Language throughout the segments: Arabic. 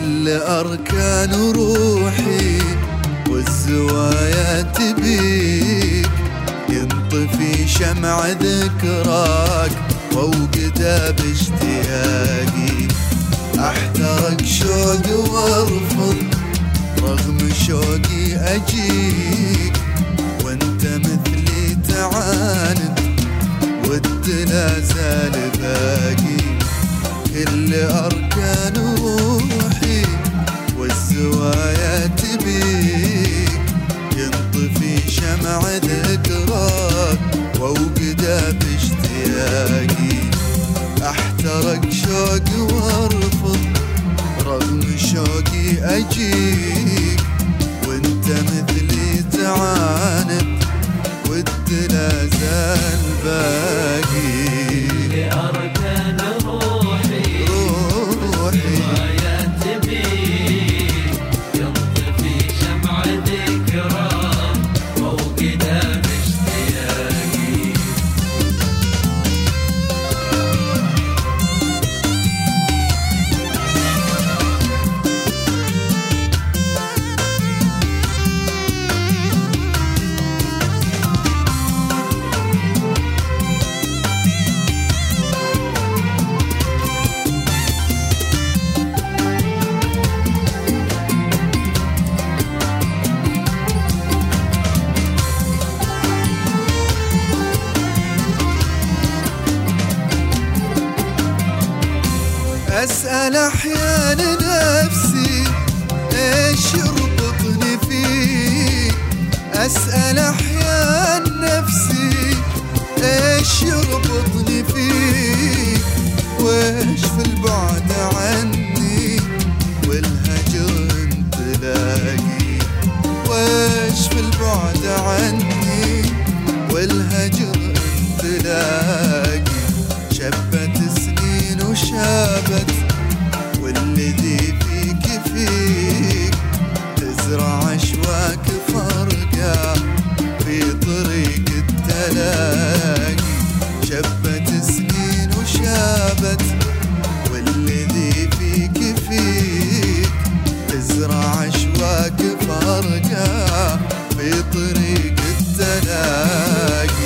كل أركان روحي والزوايا تبيك، ينطفي شمع ذكراك وأوقده باشتياقي. أحترق شوق وارفض رغم شوقي أجيك، وانت مثلي تعاند ود لا زال باقي. كل أركان روحي والزوايا تبيك، ينطفي شمع ذكراك وأوقده باشتياقي. أحترق شوق وارفض رغم شوقي أجيك، وانت مثلي تعاند ود لا زال باقي. لأركان روحي والزوايا تبيك، ينطفي شمع ذكراك وأوقده باشتياقي. أسأل أحيان نفسي إيش يربطني فيك، أسأل أحيان نفسي إيش يربطني فيك، وإيش في البعد عني والهجر انت لاقي، وإيش في البعد عني والهجر انت لاقي. شبت سنين وشابت والذي فيك فيك، تزرع أشواك فرقة في طريق التلاقي. شبت سنين وشابت والذي فيك فيك، تزرع أشواك فرقة في طريق التلاقي.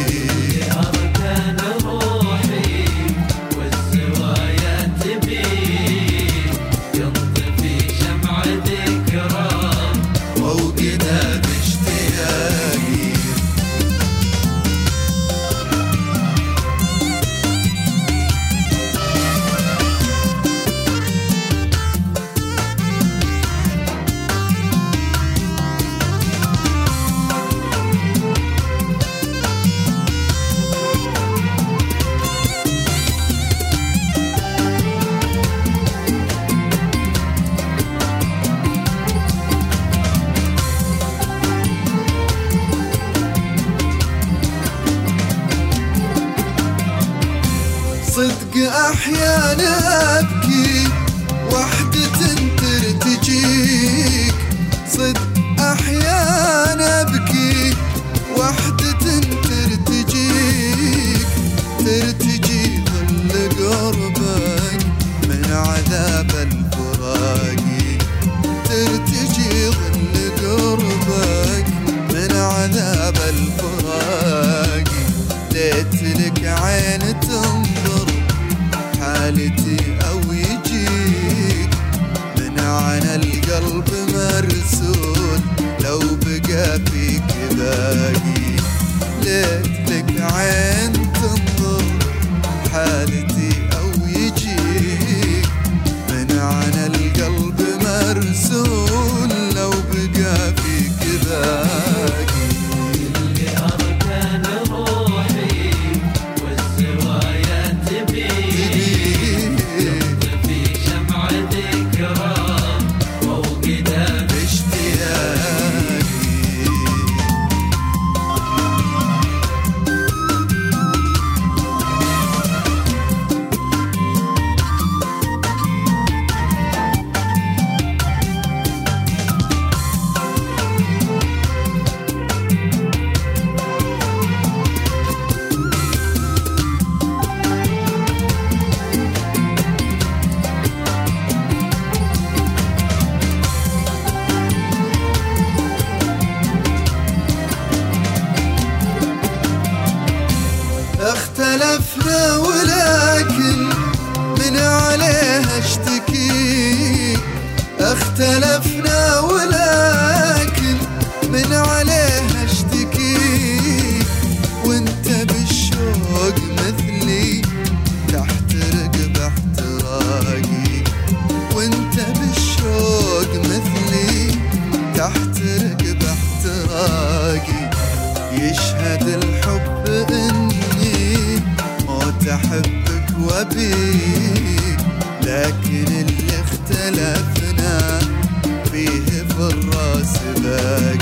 صدق أحيانا أبكي وحدة ترتجيك، صدق أحيانا أبكي وحدة ترتجيك، ترتجي ظل قربك من عذاب الفراق، ترتجي ظل قربك من عذاب الفراق. ليت لك عين تنظر حالتي أو يجي اختلفنا ولكن من عليها اشتكي، اختلفنا ولكن من عليها اشتكي، وانت بالشوق مثلي تحترق باحتراقي، وانت بالشوق مثلي تحترق باحتراقي. يشهد الحب اني موت احبك وابيك، لكن اللي اختلفنا فيه في الراس باقي.